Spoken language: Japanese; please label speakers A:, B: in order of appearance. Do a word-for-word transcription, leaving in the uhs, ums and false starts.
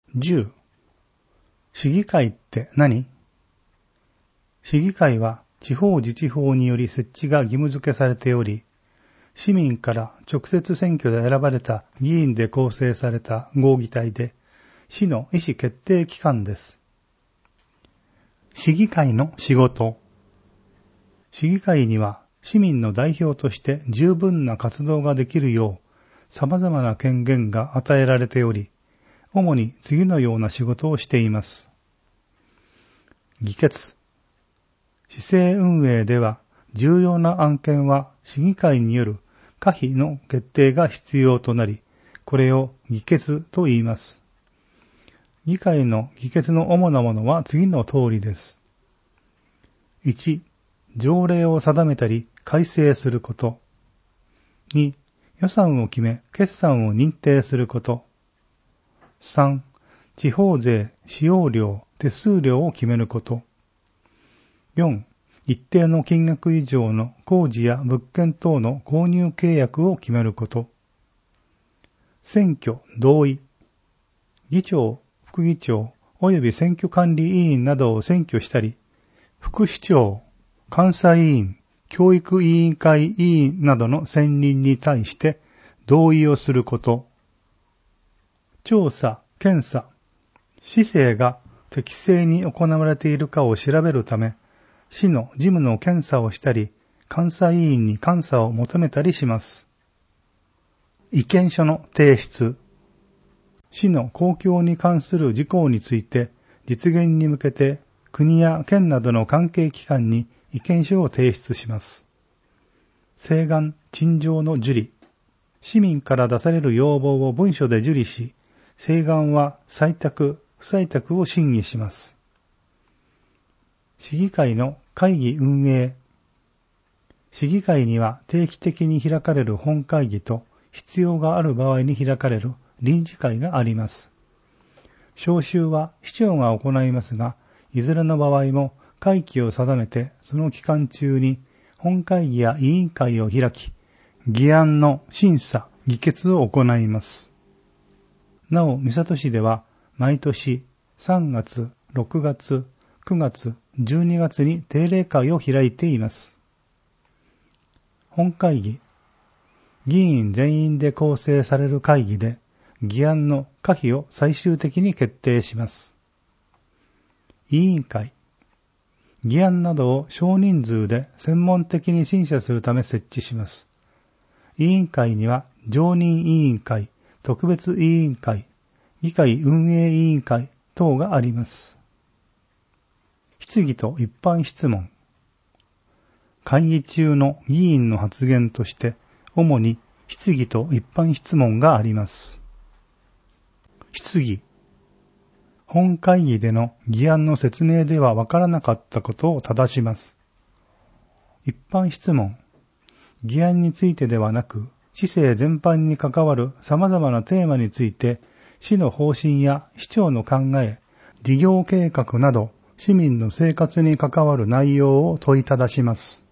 A: じゅう. 市議会って何？市議会は地方自治法により設置が義務付けされており、市民から直接選挙で選ばれた議員で構成された合議体で、市の意思決定機関です。市議会の仕事。市議会には市民の代表として十分な活動ができるよう、様々な権限が与えられており、主に次のような仕事をしています。議決。市政運営では重要な案件は市議会による可否の決定が必要となり、これを議決と言います。議会の議決の主なものは次の通りです。いち. 条例を定めたり改正すること。に. 予算を決め決算を認定すること。さん. 地方税、使用料、手数料を決めること。よん. 一定の金額以上の工事や物件等の購入契約を決めること。選挙、同意。議長、副議長、及び選挙管理委員などを選挙したり、副市長、監査委員、教育委員会委員などの選任に対して同意をすること。調査、検査。市政が適正に行われているかを調べるため、市の事務の検査をしたり、監査委員に監査を求めたりします。意見書の提出。市の公共に関する事項について実現に向けて国や県などの関係機関に意見書を提出します。請願、陳情の受理。市民から出される要望を文書で受理し、請願は採択、不採択を審議します。市議会の会議運営。市議会には定期的に開かれる本会議と必要がある場合に開かれる臨時会があります。招集は市長が行いますが、いずれの場合も会期を定めてその期間中に本会議や委員会を開き、議案の審査、議決を行います。なお、三郷市では毎年さんがつ、ろくがつ、くがつ、じゅうにがつに定例会を開いています。本会議。議員全員で構成される会議で、議案の可否を最終的に決定します。委員会。議案などを少人数で専門的に審査するため設置します。委員会には常任委員会、特別委員会、議会運営委員会等があります。質疑と一般質問。会議中の議員の発言として、主に質疑と一般質問があります。質疑。本会議での議案の説明ではわからなかったことを正します。一般質問。議案についてではなく、市政全般に関わる様々なテーマについて、市の方針や市長の考え、事業計画など、市民の生活に関わる内容を問いただします。